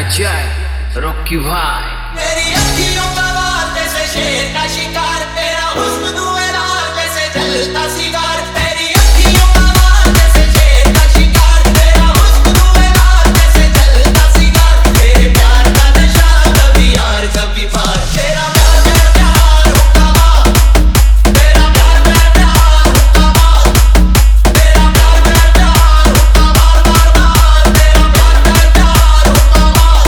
जय रॉकी भाई। तेरी अखियों का वार जैसे शेर का शिकार, तेरा हुस्न धुएंधार जैसे जलता सिगार। तेरी अखियों का वार जैसे शेर का शिकार, तेरा हुस्न धुएंधार जैसे जलता सिगार। तेरे प्यार का नशा कभी यार कभी पार, तेरा प्यार मेरा प्यार हुक्का मार, तेरा प्यार मेरा प्यार हुक्का मार, तेरा प्यार मेरा प्यार हुक्का मार मार मार, तेरा प्यार मेरा प्यार हुक्का मार।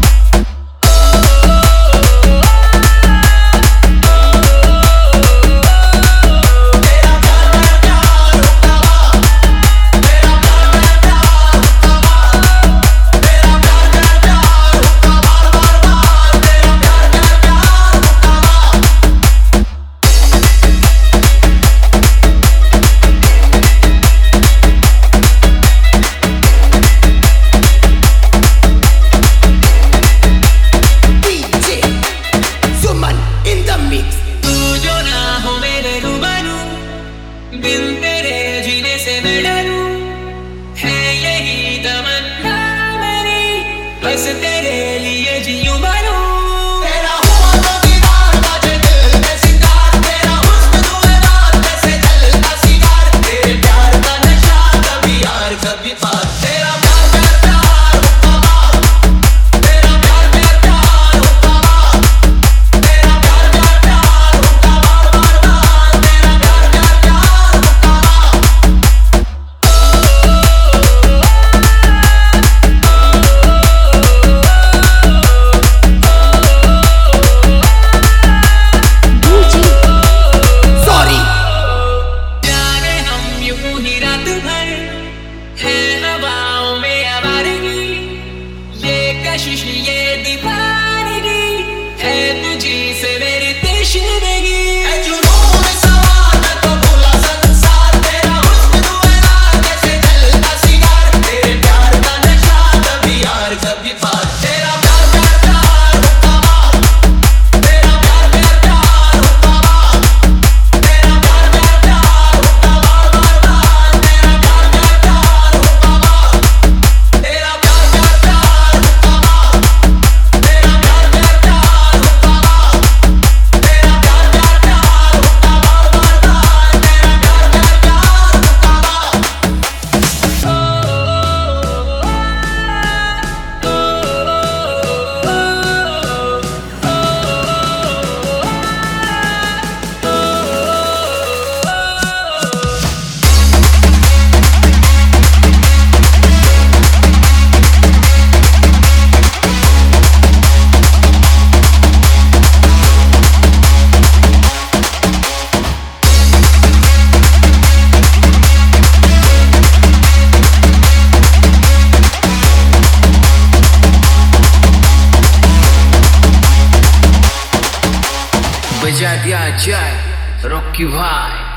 बिन तेरे जीने से मैं डरूं, है यही तमन्ना मेरी, बस तेरे लिए जीऊं मरूं। तेरा हुआ तो दीदार बाजे दिल में सितार, तेरा हुस्न धुएंधार जैसे जलता सिगार। तेरे प्यार का नशा कभी यार कभी पार, तेरा प्यार मेरा प्यार हुक्का मार, तेरा प्यार मेरा प्यार हुक्का मार, तेरा प्यार मेरा प्यार हुक्का मार मार मार, तेरा प्यार मेरा प्यार हुक्का मार। जाने हम यूं ही रात भर है हवाओं में आवारगी, ये कशिश ये दीवानगी है तुझी से मेरी तश्वीरी। है जुनून सवार मैं तो भूला संसार, तेरा हुस्न धुएंधार जैसे जलता सिगार। तेरे प्यार का नशा कभी यार कभी पार, तेरा प्यार मेरा प्यार हुक्का मार, तेरा प्यार मेरा प्यार हुक्का मार, तेरा प्यार मेरा प्यार हुक्का मार मार मार, तेरा प्यार मेरा प्यार हुक्का मार, तेरा प्यार मेरा प्यार हुक्का मार, तेरा प्यार मेरा प्यार हुक्का मार, तेरा प्यार मेरा प्यार हुक्का मार मार मार, तेरा प्यार मेरा प्यार हुक्का मार। बजा दिया जय रॉकी भाई।